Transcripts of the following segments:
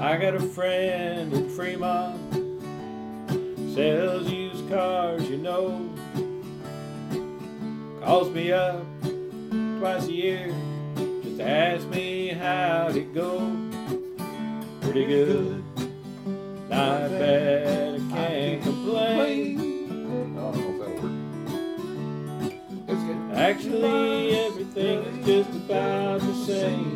I got a friend in Fremont, sells used cars, you know. Calls me up twice a year just to ask me how'd it go. Pretty good, not bad, I can't complain. I don't know if that'll work. It's good. Actually, everything is just about the same.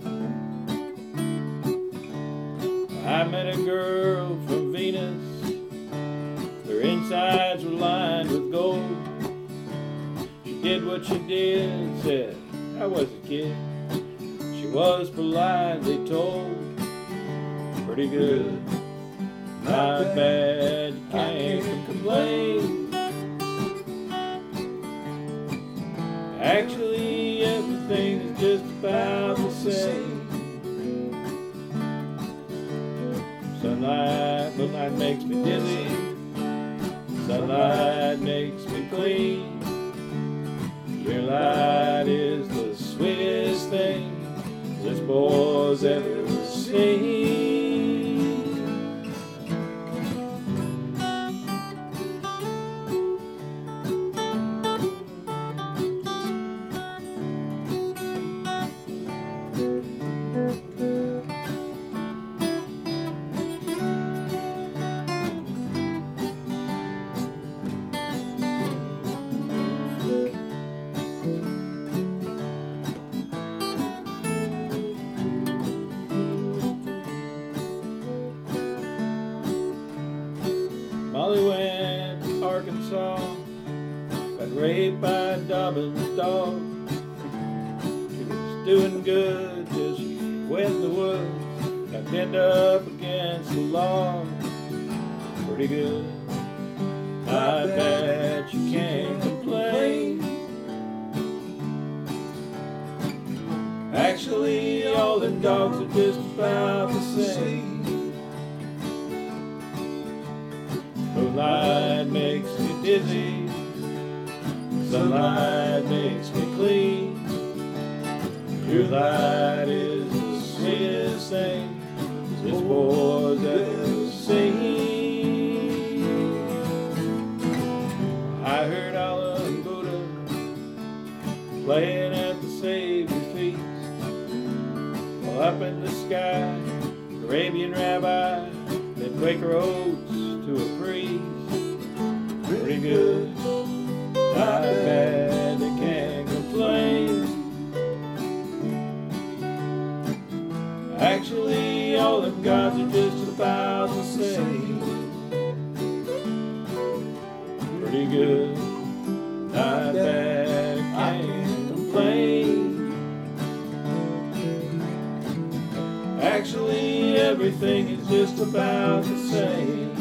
I met a girl from Venus. Her insides were lined with gold. She did what she did, said I was a kid. She was politely told, pretty good, not bad, you can't complain. Actually, everything is just about the same. Sunlight, moonlight makes me dizzy. Sunlight makes me clean. Your light is the sweetest thing this boy's ever seen. Molly went to Arkansas, got raped by Dobbin's dog. She was doing good till she went in the woods, got pinned up against the log. Pretty good, not bad, you can't complain. Actually, all them dogs are just about the same. Moonlight makes me dizzy, sunlight makes me clean. Your light is the sweetest thing this boy's ever seen. I heard Allah and Buddha playing at the Savior's feast, while up in the sky, Arabian rabbi led Quaker oats to a priest. Pretty good, not bad, they can't complain. Actually, all them gods are just about the same. Pretty good, not bad, I can't complain. Actually, everything is just about the same.